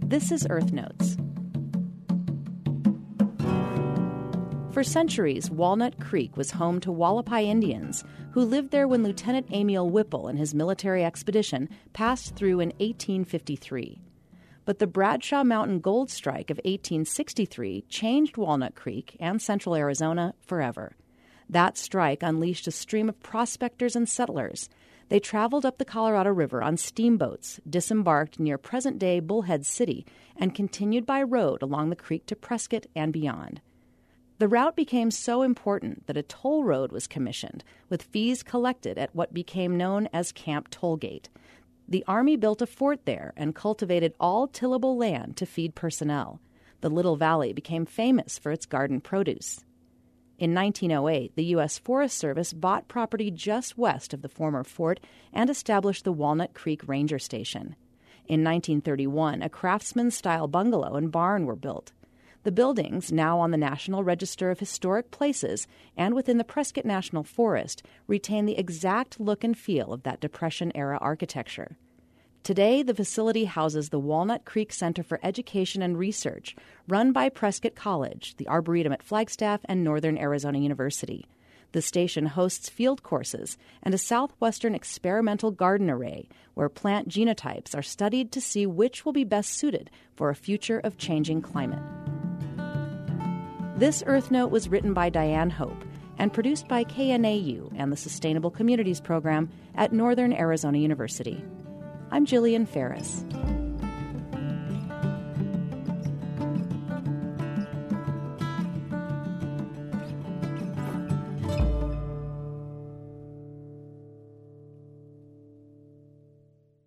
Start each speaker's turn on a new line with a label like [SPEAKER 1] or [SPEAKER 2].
[SPEAKER 1] This is Earth Notes. For centuries, Walnut Creek was home to Wallapai Indians who lived there when Lieutenant Amiel Whipple and his military expedition passed through in 1853. But the Bradshaw Mountain Gold Strike of 1863 changed Walnut Creek and central Arizona forever. That strike unleashed a stream of prospectors and settlers. They traveled up the Colorado River on steamboats, disembarked near present-day Bullhead City, and continued by road along the creek to Prescott and beyond. The route became so important that a toll road was commissioned, with fees collected at what became known as Camp Tollgate. The Army built a fort there and cultivated all tillable land to feed personnel. The Little Valley became famous for its garden produce. In 1908, the U.S. Forest Service bought property just west of the former fort and established the Walnut Creek Ranger Station. In 1931, a craftsman-style bungalow and barn were built. The buildings, now on the National Register of Historic Places and within the Prescott National Forest, retain the exact look and feel of that Depression-era architecture. Today, the facility houses the Walnut Creek Center for Education and Research, run by Prescott College, the Arboretum at Flagstaff, and Northern Arizona University. The station hosts field courses and a southwestern experimental garden array where plant genotypes are studied to see which will be best suited for a future of changing climate. This Earth Note was written by Diane Hope and produced by KNAU and the Sustainable Communities Program at Northern Arizona University. I'm Jillian Ferris.